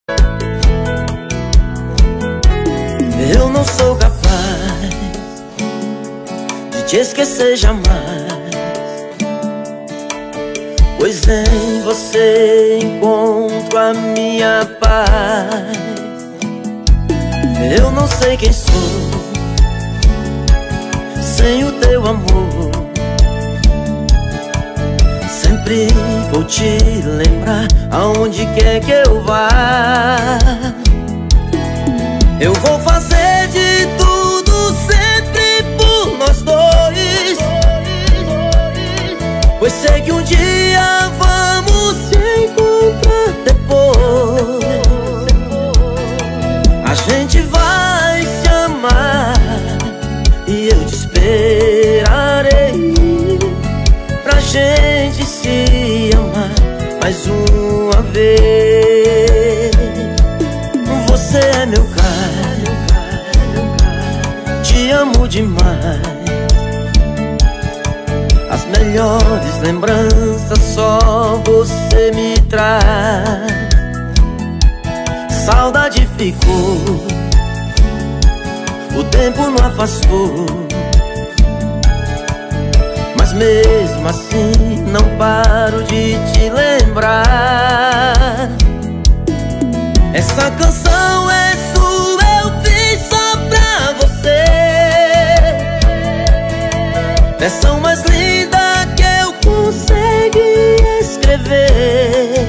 Eu não sou capaz de te esquecer jamais, pois em você encontro a minha paz. Eu não sei quem sou sem o teu amor. Sempre vou te lembrar aonde quer que eu vá. Eu vou fazer de tudo sempre por nós dois, pois sei que um dia vamos se encontrar depois. A gente vai se amar e eu te esperarei pra gente se amar mais uma vez. Você é meu cara, te amo demais. As melhores lembranças só você me traz. Saudade ficou, o tempo não afastou, mas mesmo assim não paro de te lembrar. Essa canção é sua, eu fiz só pra você. Versão mais linda que eu consegui escrever.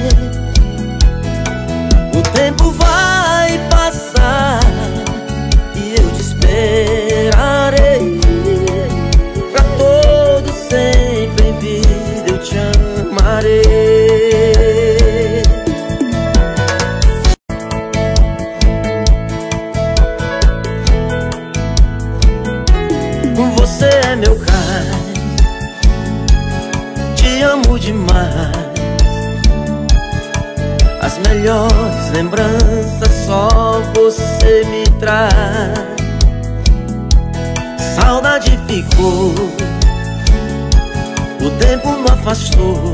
O tempo vai passar e eu te esperarei. Pra todo sempre em vida eu te amarei. Você é meu cais, te amo demais. As melhores lembranças só você me traz. Saudade ficou, o tempo não afastou,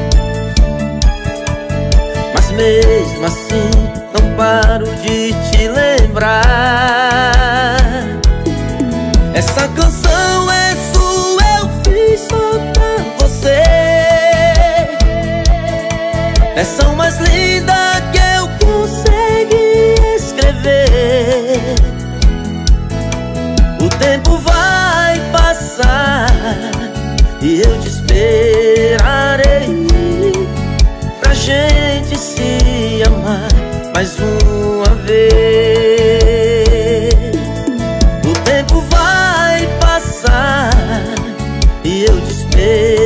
mas mesmo assim não paro de te lembrar. Essa canção é sua, eu fiz só pra você. Versão mais linda que eu consegui escrever. O tempo vai passar e eu te esperarei pra gente se amar mais uma vez. O tempo vai passar e eu te espero.